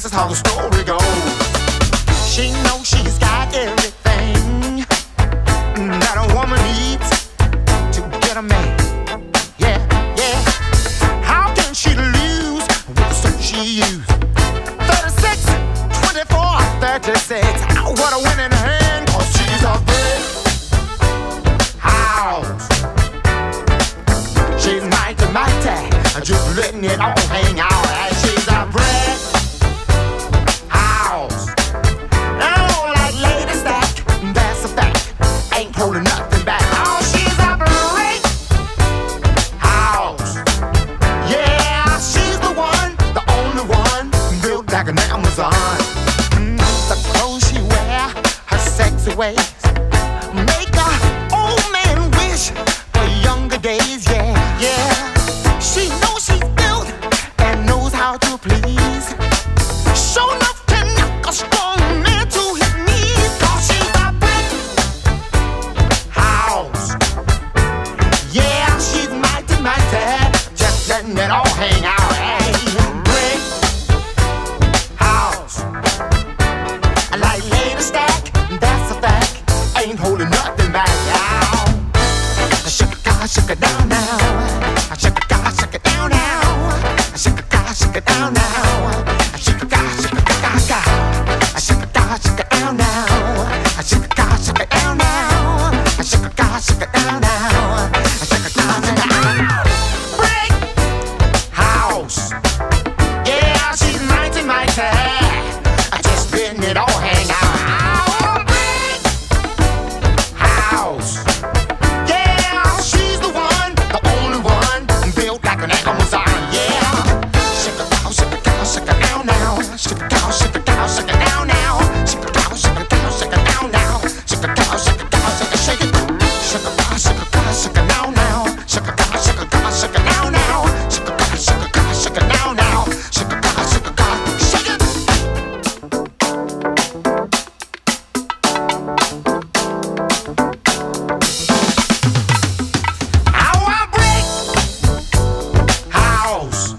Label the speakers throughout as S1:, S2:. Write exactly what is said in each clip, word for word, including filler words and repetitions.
S1: this is how the story goes. She knows she's got everything that a woman needs to get a man. Yeah, yeah. How can she lose with the suit she used? thirty-six, twenty-four, thirty-six. What a winning hand, cause she's a big house. She's mighty, mighty, just letting it all hang out. And she's a brick house. Oh, like Lady Stack, that's a fact. Ain't holding nothing back. Oh, she's a brick house. Yeah, she's the one, the only one, built like an Amazon. Mm, the clothes she wear, her sexy ways, make a old man wish for younger days. Yeah, yeah. She knows she's built and knows how to please. Show enough to knock a strong man to his knees. Cause she's a brick house. Yeah, she's mighty, mighty, just letting it all hang out. Hey, brick house. Like Lady Stack, that's a fact. Ain't holding nothing back. Now, shake it, God, shake it down now. Shake it, God, shake it down now. Shake it, God, shake it down now. Shake it, God, shake it, God, God. Shake it, God, shake it down now. Shake it, God, shake it down now. Shake it, God, shake it down now. Shake it, God, shake it down. Brick house. Yeah, she's mighty, mighty. Just letting it all hang out. Brick house. Yeah, she's the one, the only one, built like an Amazon. Yeah, shake it down, shake it down, shake it down now. Shake it down, shake it down, shake it down now. Shake it down, shake it down, shake it down now. Shake it down, shake it down, shake it, shake it. Shake it down, shake it down, shake it down now. Shake it down, shake it down, shake it down now. Shake it down, shake it down, shake it down now. Shake it down, shake it down, shake it. Our brick house.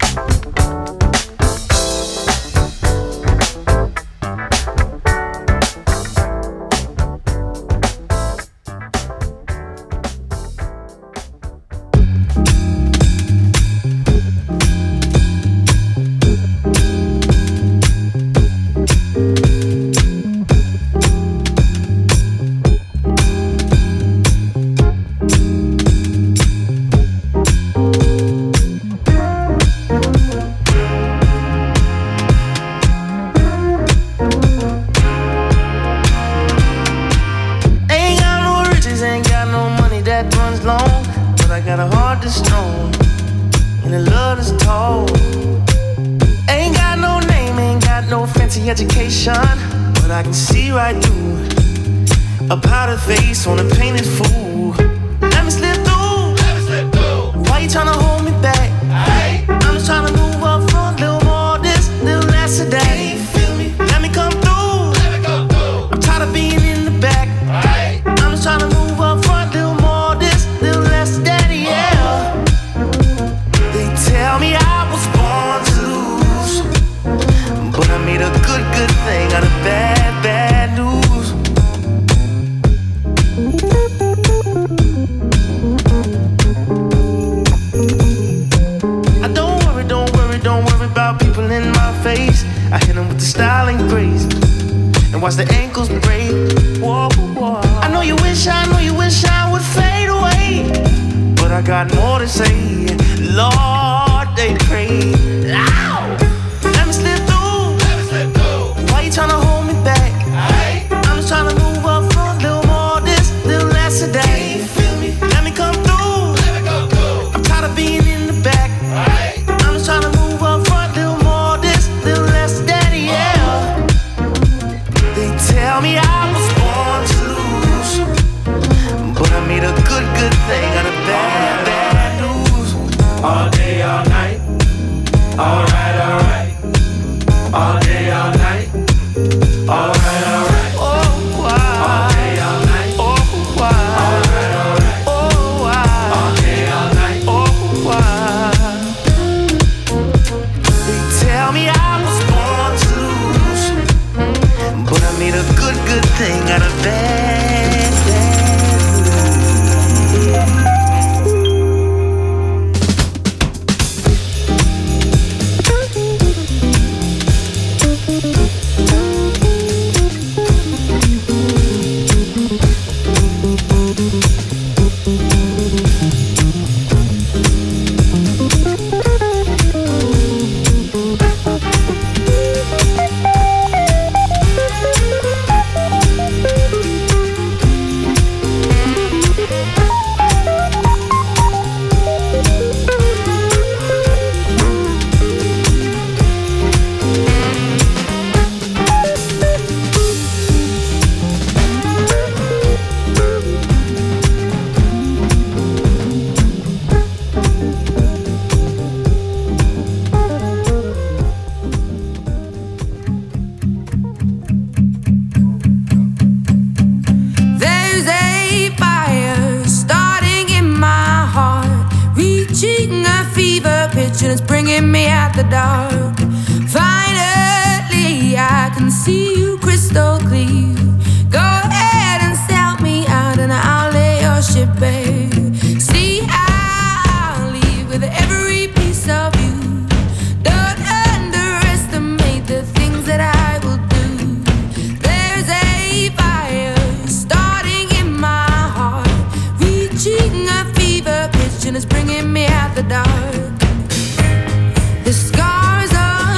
S2: Ain't got no riches, ain't got no money that runs long, but I got a heart that's strong and a love that's tall. Ain't got no name, ain't got no fancy education, but I can see right through a powdered face on a painted fool. Let me slip through. Let me slip through. Why you tryna hold me back? Hey. I'm just tryna move up front, little more this, little less of that. Can you feel me? Let me come through. Let me come through. I'm tired of being in the back. Hey. I'm just tryna move up front, little more this, little less of that. Yeah. They tell me I was born to lose, but I made a good, good thing out of bad, bad news. I don't worry, don't worry, don't worry about people in my face. I hit them with the style and grace, and watch the ankles break. Whoa, whoa. I know you wish, I know you wish I would fade away, but I got more to say. Lord, they pray. Ow! Let me slip through. Let me slip through. Why you tryna hold me back? Hey. I'm just tryna move up front, little more this, little less of that. Can you feel me? Let me come through. Let me come through. I'm tired of being in the back. Hey. I'm just tryna move up front, little more this, little less of that. Yeah. They tell me I was born to lose, but I made a good, good thing out of bad, bad news.
S3: All day, all night. Alright, alright. All day, all night. Alright, alright.
S2: Oh, wow.
S3: All day, all night.
S2: Oh, wow.
S3: Alright, alright.
S2: Oh, wow.
S3: All day, all night.
S2: Oh, wow. They tell me I was born to lose, a good thing out of bad, bad
S4: It's bringing me out the dark. Finally, I can see you crystal clear. Go ahead and sell me out, and I'll lay your ship bare. See, I'll leave with every piece of you. Don't underestimate the things that I will do. There's a fire starting in my heart, reaching a fever pitch, and it's bringing me out the dark. The scars of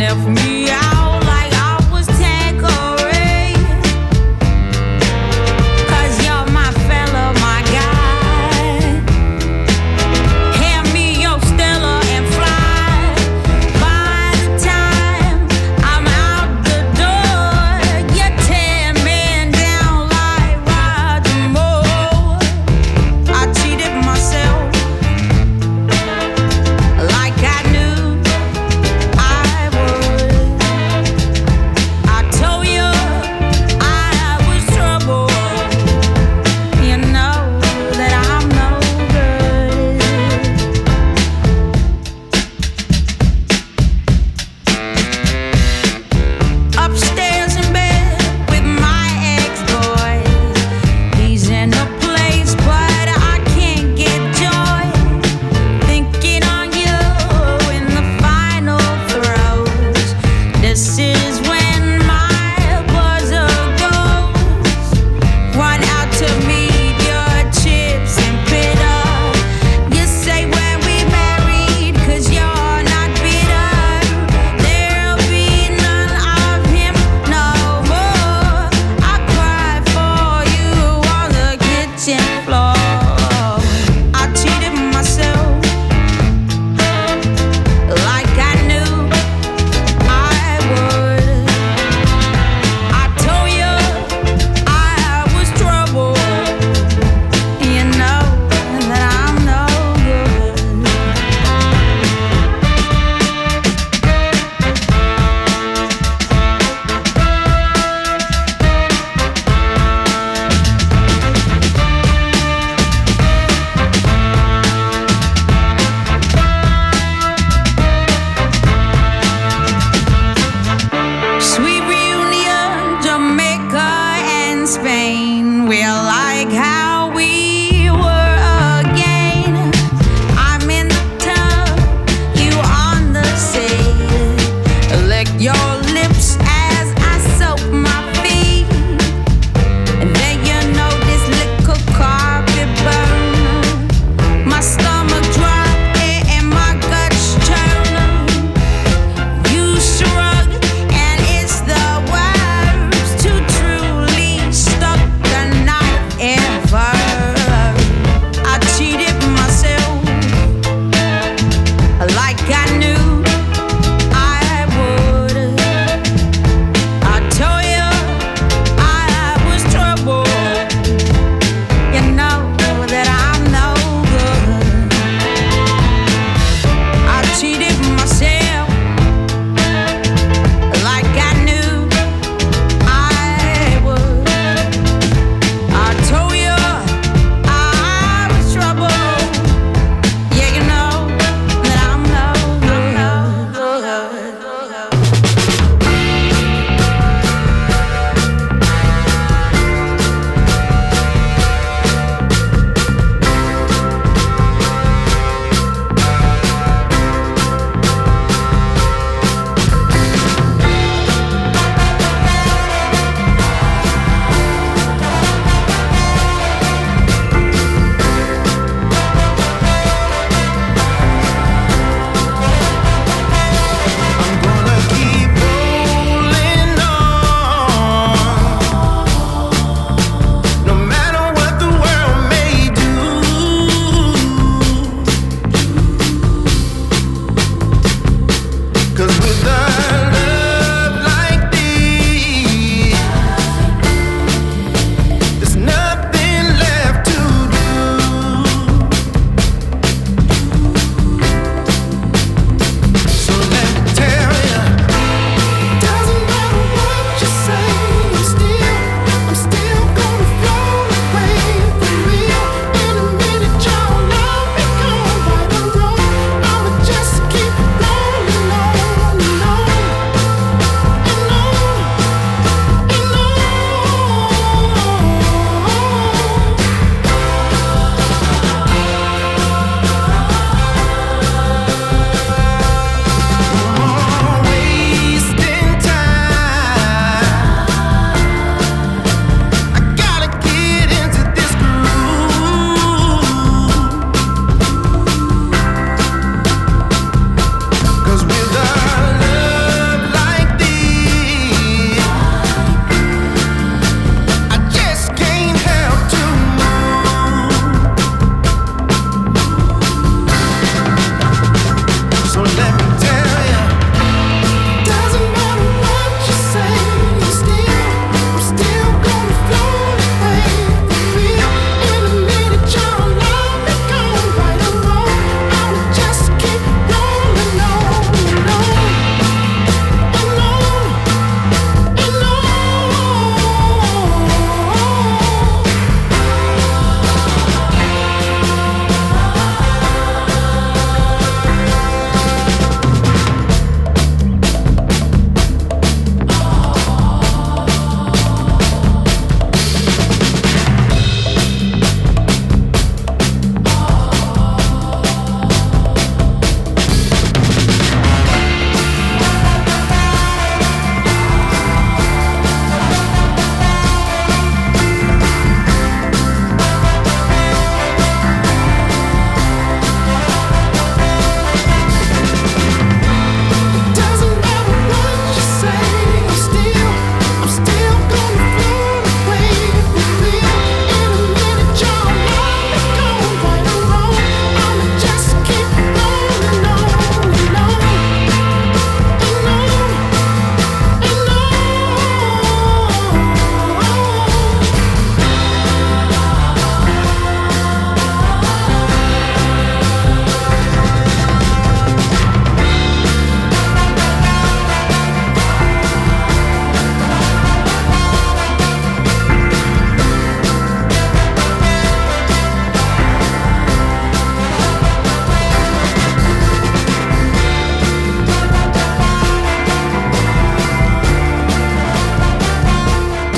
S4: left me out like I was Tanqueray. 'Cause you're my fella, my guy. Hand me your Stella and fly. By the time I'm out the door, you're ten men down like Roger Moore. I cheated myself like I knew I would.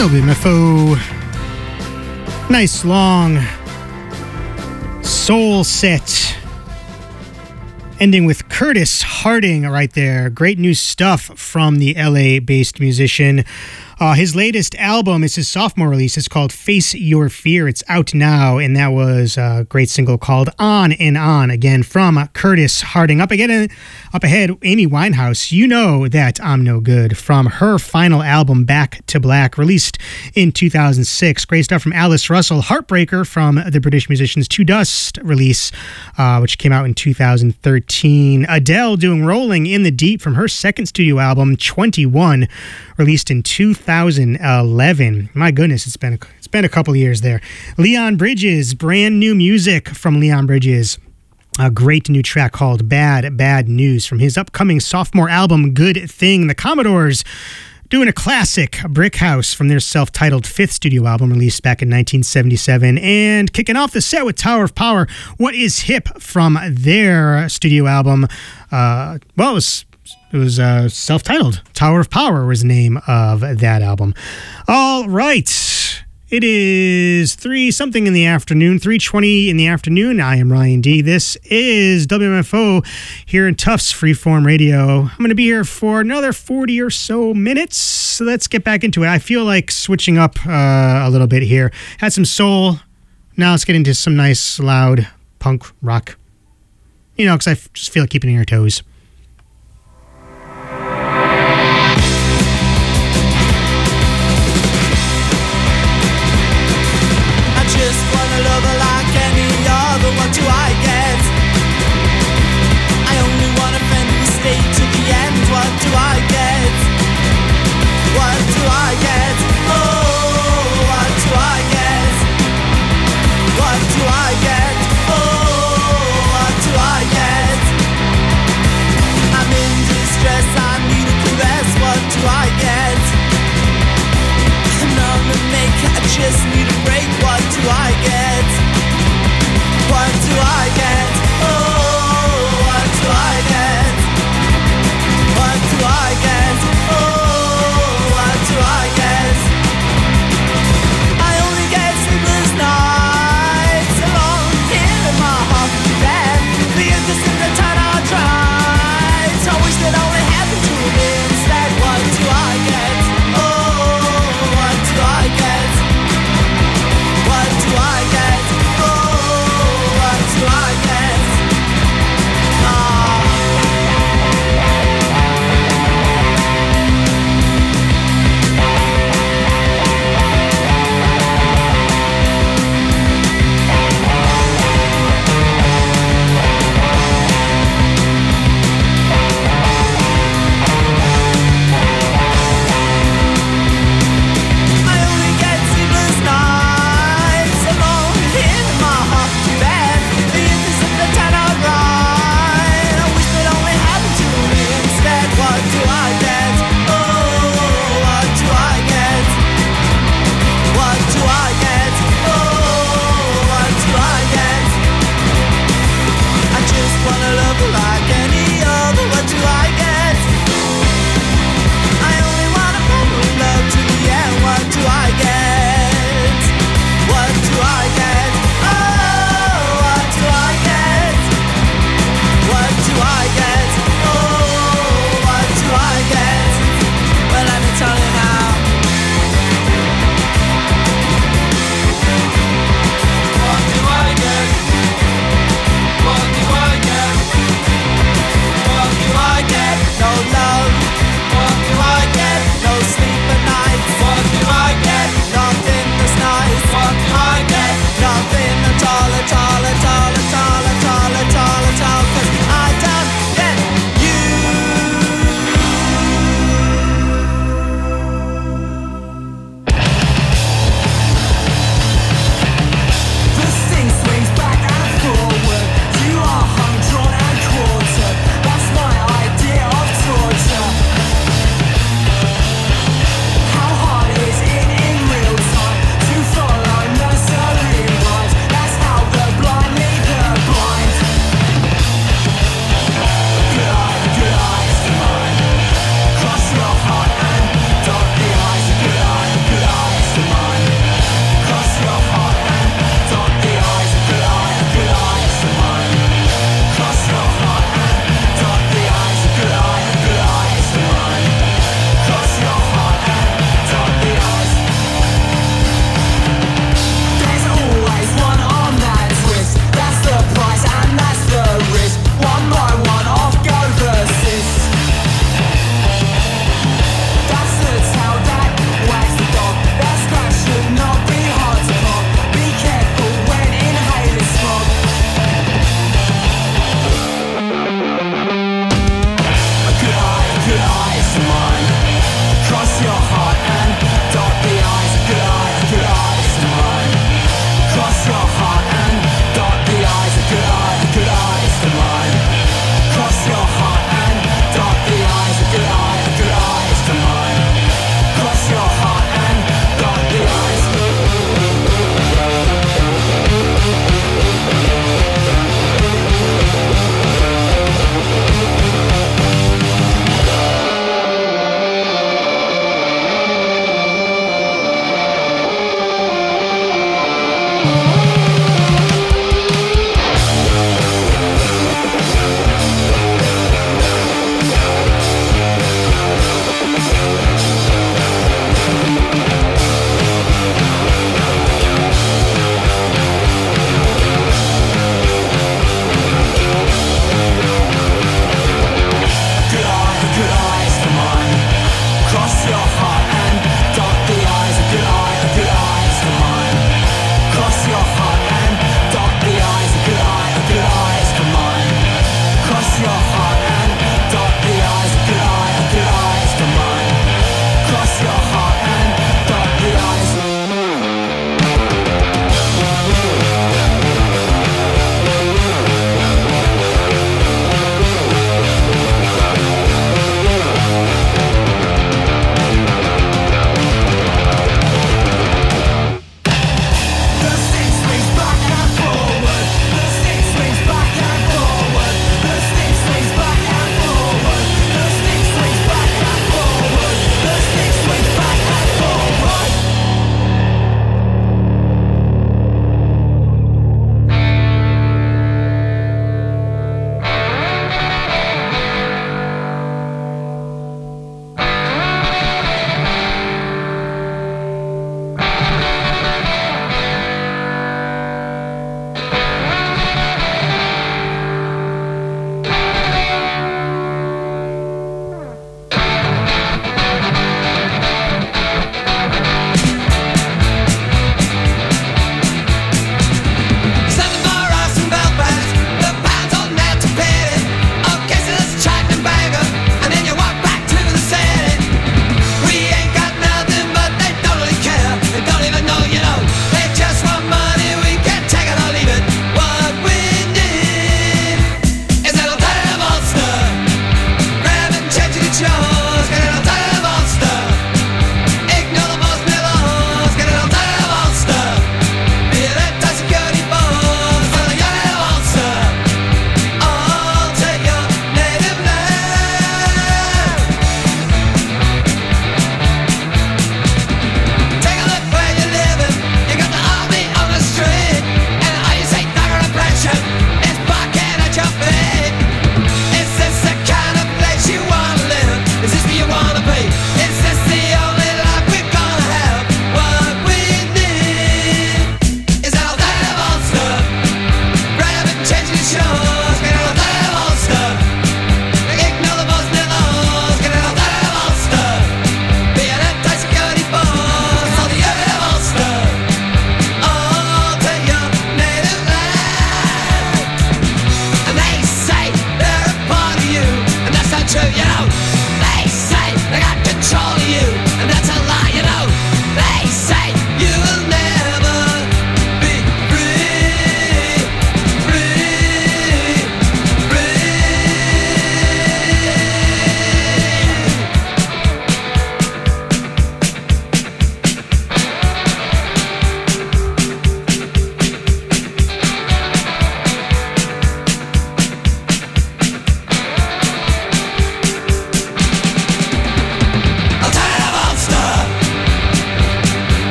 S5: W M F O. Nice long soul set. Ending with Curtis Harding right there. Great new stuff from the L A-based musician. Uh, his latest album is his sophomore release. It's called Face Your Fear. It's out now, and that was a great single called On and On, again, from Curtis Harding. Up again, up ahead, Amy Winehouse. You know that I'm no good, from her final album, Back to Black, released in two thousand six. Great stuff from Alice Russell. Heartbreaker from the British musician's To Dust release, uh, which came out in two thousand thirteen. Adele doing Rolling in the Deep from her second studio album, twenty-one, released in two thousand eleven. My goodness, it's been a, it's been a couple years there. Leon Bridges, brand new music from Leon Bridges. A great new track called Bad, Bad News from his upcoming sophomore album, Good Thing. The Commodores doing a classic, Brick House, from their self-titled fifth studio album released back in nineteen seventy-seven. And kicking off the set with Tower of Power, What Is Hip, from their studio album. Uh, well, it was... It was uh, self-titled. Tower of Power was the name of that album. All right. It is three something in the afternoon, three twenty in the afternoon. I am Ryan D. This is W M F O here in Tufts Freeform Radio. I'm going to be here for another forty or so minutes. So let's get back into it. I feel like switching up uh, a little bit here. Had some soul. Now let's get into some nice, loud punk rock. You know, because I just feel like keeping on your toes.
S2: What do I get? I only want to bend and stay to the end. What do I get? What do I get? Oh, what do I get? What do I get? Oh, what do I get? I'm in distress, I need a caress. What do I get? I'm on the make, I just need a break. What do I get? What do I get? Oh, what do I get? What do I get? Oh, what do I get? I only get sleepless nights alone here in my hospital bed. The interest in the time I tried, I wish that only happened to me instead. What do I get? Oh, what do I get?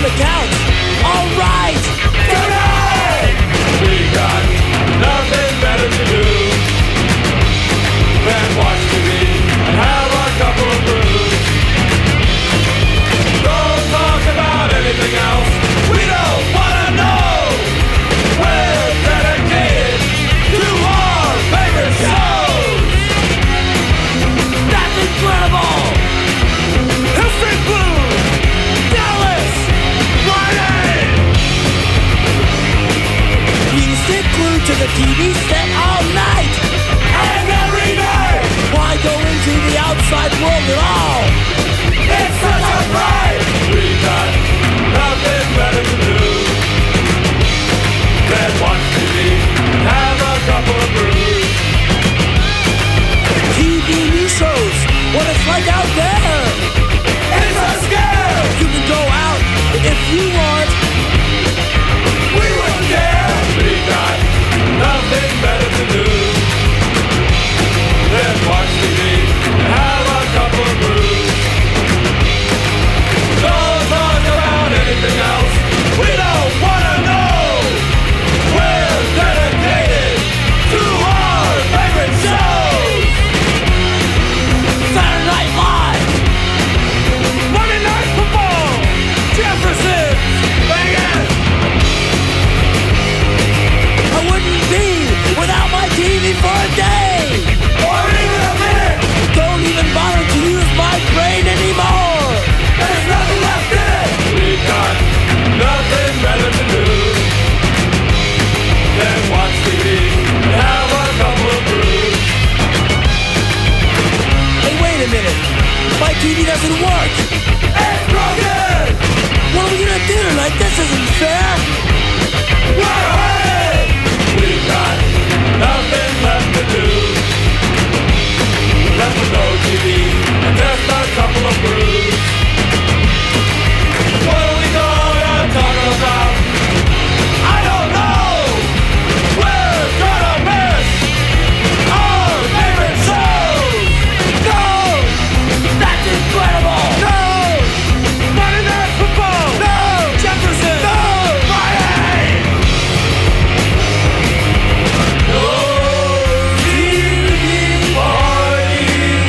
S6: the couch. All right.
S3: Tonight we got nothing better to do than watch T V and have a couple of brews. Don't talk about anything else. We don't wanna know. We're dedicated to our favorite shows.
S6: That's incredible.
S3: History Blues,
S6: Dallas.
S3: Friday.
S6: You stick glued to the T V set all night.
S3: And every day,
S6: Why go into the outside world at all?
S3: it's such a pride. We got nothing better to do than watch T V and have a couple of brews.
S6: T V news shows what it's like out there.
S3: It's a scare.
S6: You can go out if you want.
S3: We wouldn't care. We got nothing better to do than watch T V and have a couple of brews. Don't talk about anything else. We don't wanna know. We're dedicated to our favorite shows.
S6: Saturday Night Live.
S3: Monday Night Football.
S6: Jefferson.
S3: Vegas.
S6: I wouldn't be without my T V for a day.
S3: Or even a minute.
S6: Don't even bother to use my brain anymore.
S3: There's nothing left in it. We got nothing better to do than watch T V and have a couple of brews.
S6: Hey, wait a minute. My T V doesn't work.
S3: It's broken.
S6: What are we gonna do tonight? This isn't fair.
S3: We're hurting. We got nothing left to do. Left with no T V and just a couple of brews. What are we gonna talk about? I don't know. We're gonna miss our favorite shows.
S6: No! That's incredible!
S3: No! Monday Night Football.
S6: No! Jefferson!
S3: No! Friday. No T V party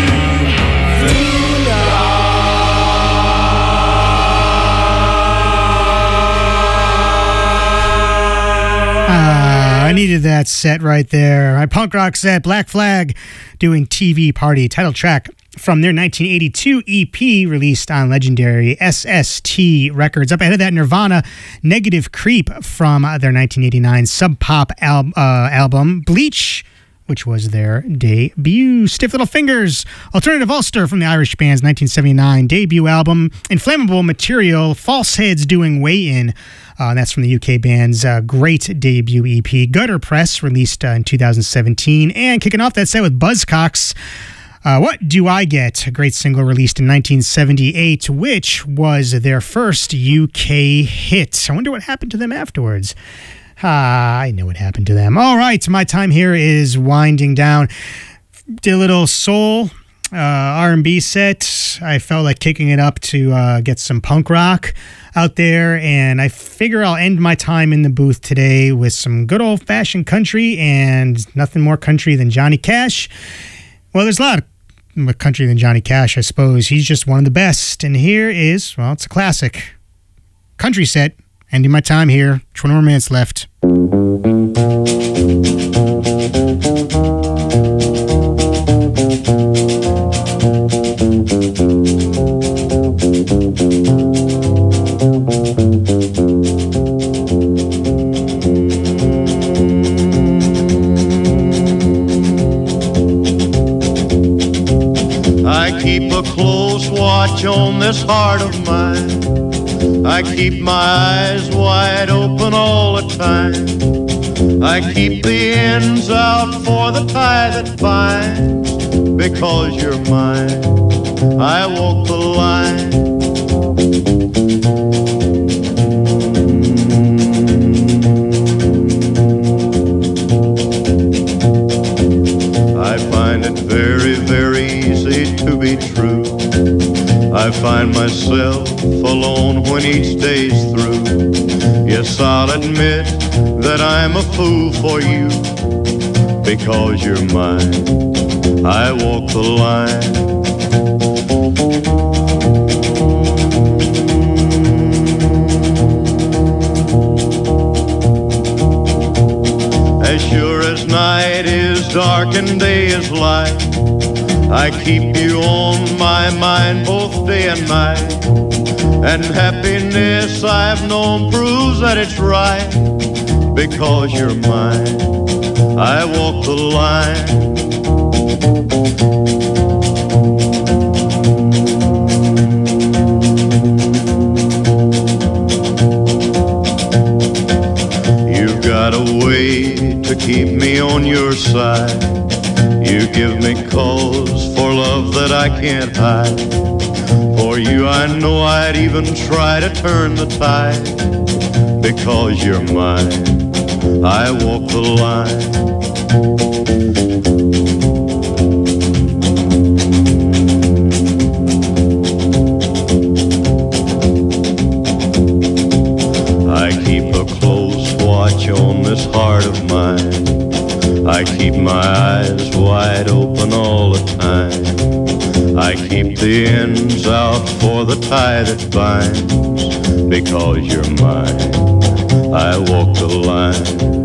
S5: Ah, I needed that set right there. My punk rock set, Black Flag, doing T V Party, title track from their nineteen eighty-two E P released on legendary S S T Records. Up ahead of that, Nirvana, Negative Creep from their nineteen eighty-nine Sub Pop al- uh, album, Bleach, which was their debut. Stiff Little Fingers, Alternative Ulster from the Irish band's nineteen seventy-nine debut album. Inflammable Material, False Heads doing Way In. Uh, that's from the U K band's uh, great debut E P. Gutter Press, released uh, in two thousand seventeen. And kicking off that set with Buzzcocks, uh, What Do I Get? A great single released in nineteen seventy-eight, which was their first U K hit. I wonder what happened to them afterwards. Ah, I know what happened to them. All right, my time here is winding down. Did a little soul uh, R and B set. I felt like kicking it up to uh, get some punk rock out there, and I figure I'll end my time in the booth today with some good old-fashioned country, and nothing more country than Johnny Cash. Well, there's a lot of country than Johnny Cash, I suppose. He's just one of the best, and here is, well, it's a classic country set. Ending my time here. twenty more minutes left.
S7: I keep a close watch on this heart of mine. I keep my eyes wide open all the time. I keep the ends out for the tie that binds. Because you're mine, I walk the line. I find it very, very easy to be true. I find myself alone when each day's through. Yes, I'll admit that I'm a fool for you, because you're mine. I walk the line. As sure as night is dark and day is light, I keep you on my mind both day and night. And happiness I've known proves that it's right, because you're mine. I walk the line. You've got a way to keep me on your side. You give me cause for love that I can't hide. For you I know I'd even try to turn the tide, because you're mine. I walk the line. I keep a close watch on this heart of mine. I keep my eyes wide open all the time. I keep the ends out for the tie that binds, because you're mine. I walk the line.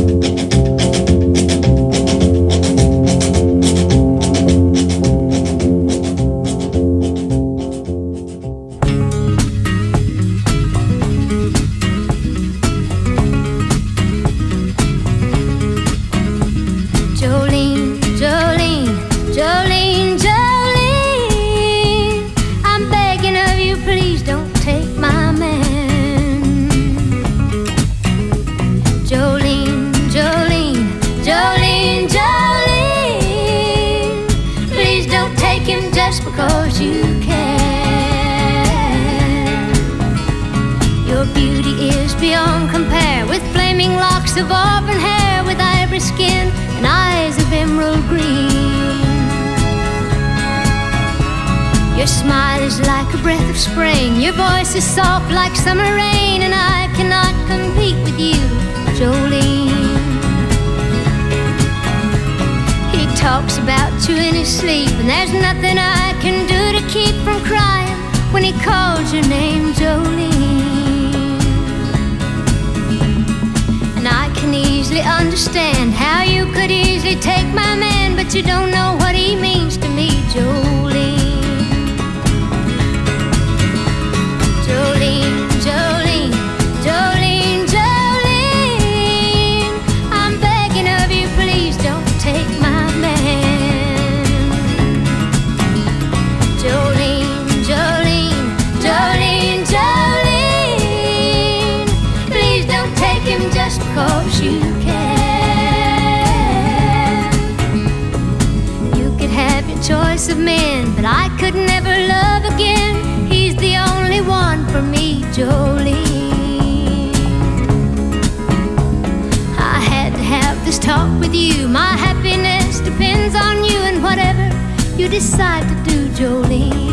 S8: Of auburn hair with ivory skin and eyes of emerald green. Your smile is like a breath of spring. Your voice is soft like summer rain, and I cannot compete with you, Jolene. He talks about you in his sleep, and there's nothing I can do to keep from crying when he calls your name, Jolene. And I can easily understand how you could easily take my man, but you don't know what he means to me, Jolene. Jolene, Jolene, Jolene, Jolene, I'm begging of you, please don't take my man. Jolene, Jolene, Jolene, Jolene, please don't take him just because you can. You could have your choice of men, but I could never love again. He's the only one for me, Jolene. I had to have this talk with you. My happiness depends on you, and whatever you decide to do, Jolene.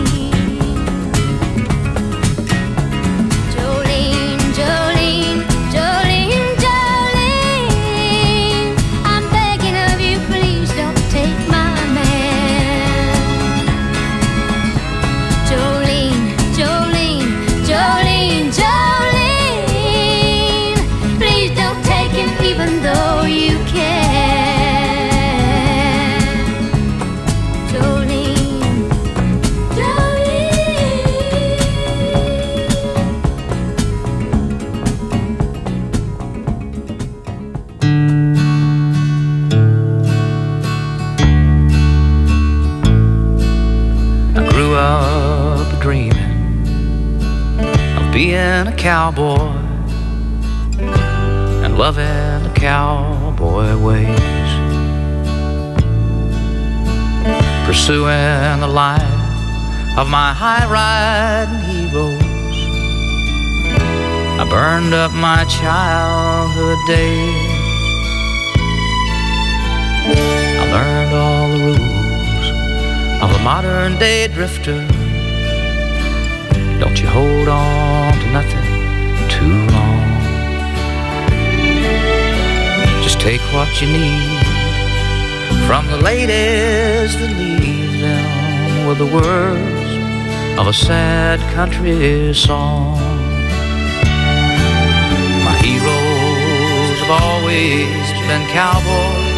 S9: Being a cowboy and loving the cowboy ways, pursuing the life of my high-riding heroes. I burned up my childhood days. I learned all the rules of a modern-day drifter, Don't you hold on to nothing too long. Just take what you need from the ladies that leave them with the words of a sad country song. My heroes have always been cowboys,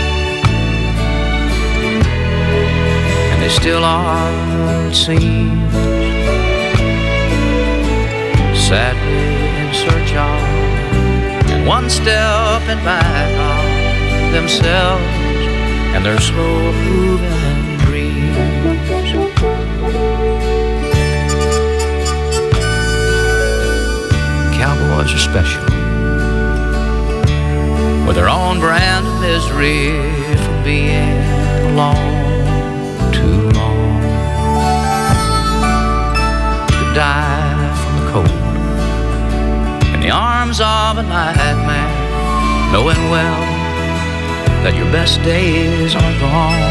S9: and they still are, it seems, sadly in search of, and one step and back of themselves and their slow-moving dreams. Cowboys are special, with their own brand of misery from being alone too long. To die from the cold in the arms of a nightmare, knowing well that your best days are gone.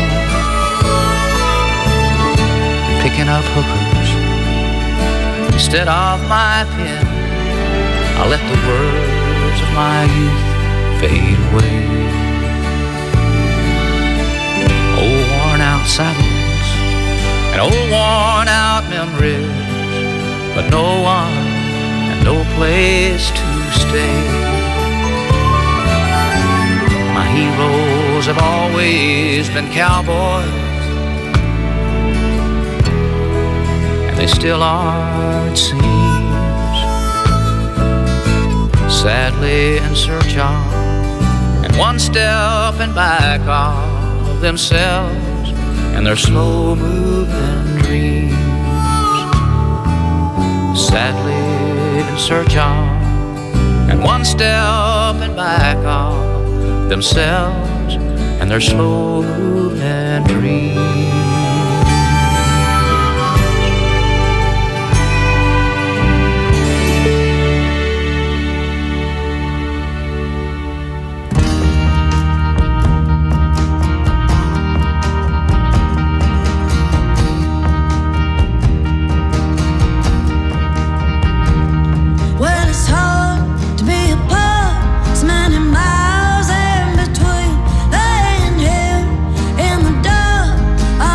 S9: Picking up hookers instead of my pen, I let the words of my youth fade away. Old worn out saddles and old worn out memories, but no one and no place to stay. My heroes have always been cowboys, and they still are, it seems, sadly in search of, and one step and back of themselves and their slow-moving dreams. Sadly in search of, and one step and back of themselves and their slow-moving dreams.
S4: Miles in between laying here in the dark.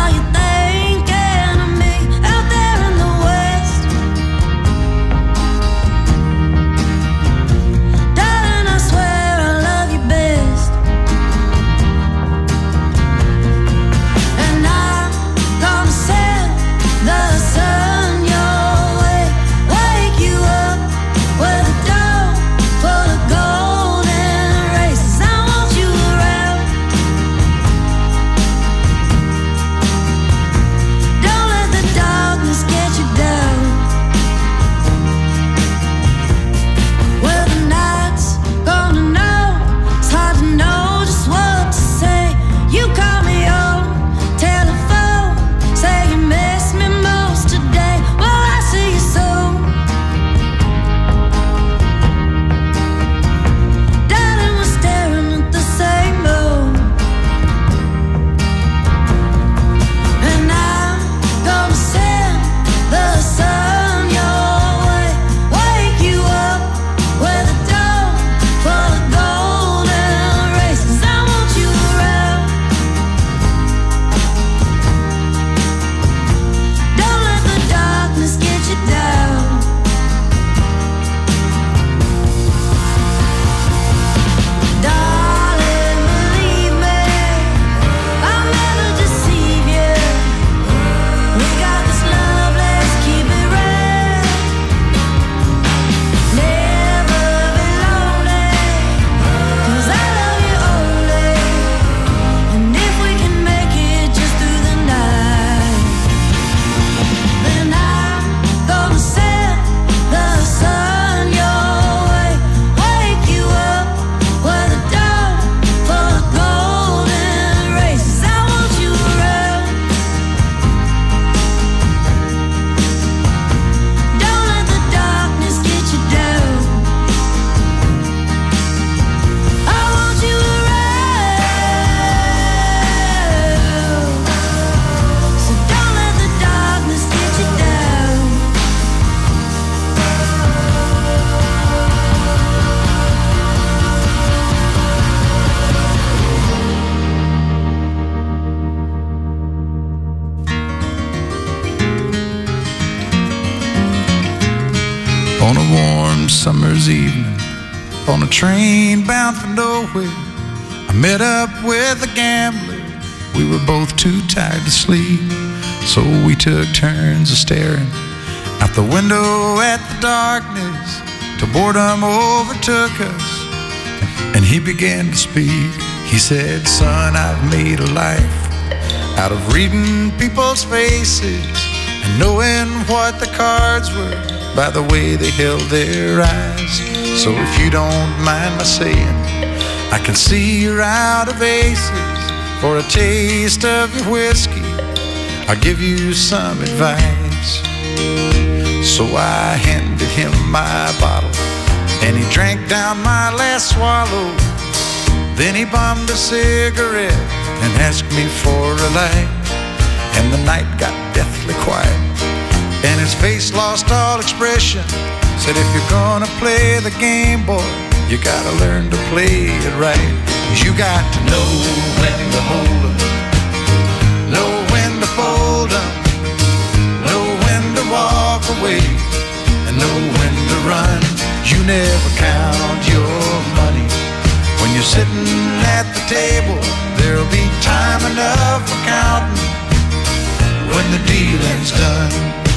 S10: On a warm summer's evening, on a train bound for nowhere, I met up with a gambler. We were both too tired to sleep, so we took turns of staring out the window at the darkness till boredom overtook us, and he began to speak. He said, "Son, I've made a life out of reading people's faces and knowing what the cards were by the way they held their eyes. So if you don't mind my saying, I can see you're out of aces. For a taste of your whiskey, I'll give you some advice." So I handed him my bottle, and he drank down my last swallow. Then he bummed a cigarette and asked me for a light. And the night got deathly quiet, and his face lost all expression. Said, "If you're gonna play the game, boy, you gotta learn to play it right. You got to know when to hold 'em, know when to fold 'em, know when to walk away, and know when to run. You never count your money when you're sitting at the table. There'll be time enough for counting when the dealing's done."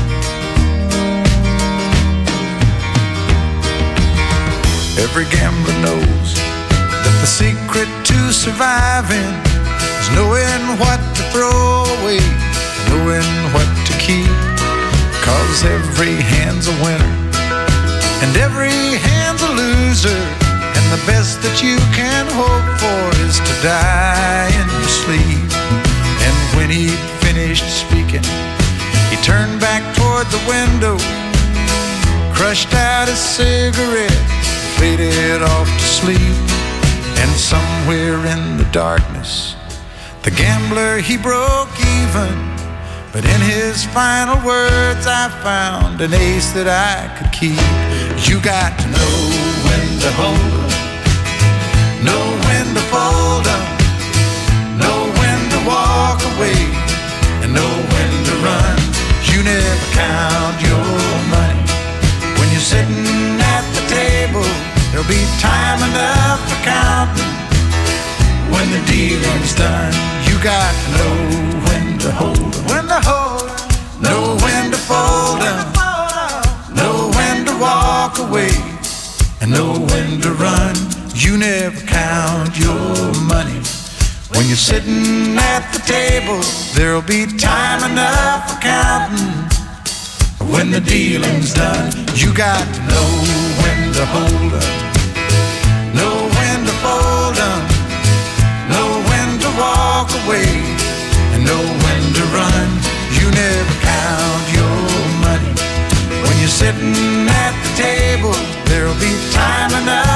S10: Every gambler knows that the secret to surviving is knowing what to throw away, knowing what to keep. 'Cause every hand's a winner and every hand's a loser, and the best that you can hope for is to die in your sleep. And when he finished speaking, he turned back toward the window, crushed out his cigarette, faded off to sleep. And somewhere in the darkness, the gambler, he broke even. But in his final words, I found an ace that I could keep. You got to know when to hold 'em, know when to fold 'em, know when to walk away, and know when to run. You never count your money when you're sitting at the table. There'll be time enough for counting when the dealing's done. You got to know when to hold 'em, when to hold 'em, know when to fold 'em, know when to walk away, and know when to run. You never count your money when you're sitting at the table. There'll be time enough for counting when the dealing's done. You got to know when to hold 'em, know when to fold 'em, know when to walk away, and know when to run. You never count your money when you're sitting at the table. There'll be time enough